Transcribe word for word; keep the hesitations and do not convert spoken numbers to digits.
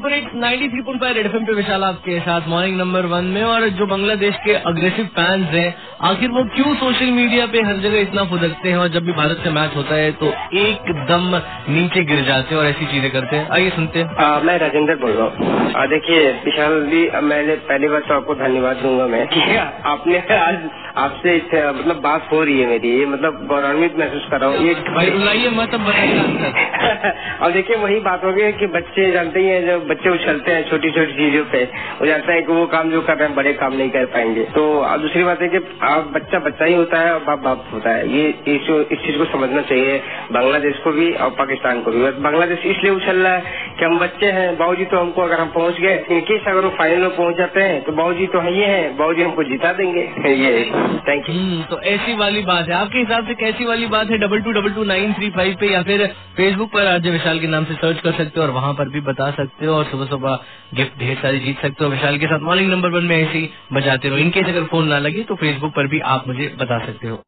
Super hits ninety three point five red FM पे विशाल आपके साथ मॉर्निंग नंबर वन में। और जो बांग्लादेश के अग्रेसिव फैंस हैं, आखिर वो क्यों सोशल मीडिया पे हर जगह इतना फुदकते हैं और जब भी भारत से मैच होता है तो एकदम नीचे गिर जाते हैं और ऐसी चीजें करते हैं। आइए सुनते हैं। आ, मैं राजेंद्र बोल रहा हूँ। देखिए विशाल जी, मैंने पहली बार तो आपको धन्यवाद दूंगा मैं कि आपने आज आपसे मतलब बात हो रही है मेरी, ये मतलब गौरवान्वित महसूस कर रहा हूँ। ये भाई बुलाइए मत, अब और देखिए वही बात हो गई कि बच्चे जानते ही हैं, जब बच्चे उछलते हैं छोटी छोटी चीजों पे, वो जानता है कि वो काम जो कर रहे हैं बड़े काम नहीं कर पाएंगे। तो दूसरी बात है कि आप बच्चा बच्चा ही होता है और बाप बाप होता है। ये इस, इस चीज को समझना चाहिए बांग्लादेश को भी और पाकिस्तान को भी। बांग्लादेश इसलिए उछल रहा है कि हम बच्चे हैं, बाबूजी तो हमको अगर हम पहुंच गए, इनकेस अगर वो फाइनल में पहुंच जाते हैं तो बाबूजी तो ये हैं, बाबूजी हमको जिता देंगे। ये थैंक यू। तो ऐसी वाली बात है, आपके हिसाब से कैसी वाली बात है? Double two double two nine three five पे या फिर फेसबुक पर आरजे विशाल के नाम से सर्च कर सकते हो और वहाँ पर भी बता सकते हो। और सुबह सुबह गिफ्ट ढेर सारी जीत सकते हो विशाल के साथ। मॉर्निंग नंबर वन में ऐसे ही बजाते रहो। इनकेस अगर फोन ना लगे तो फेसबुक पर भी आप मुझे बता सकते हो।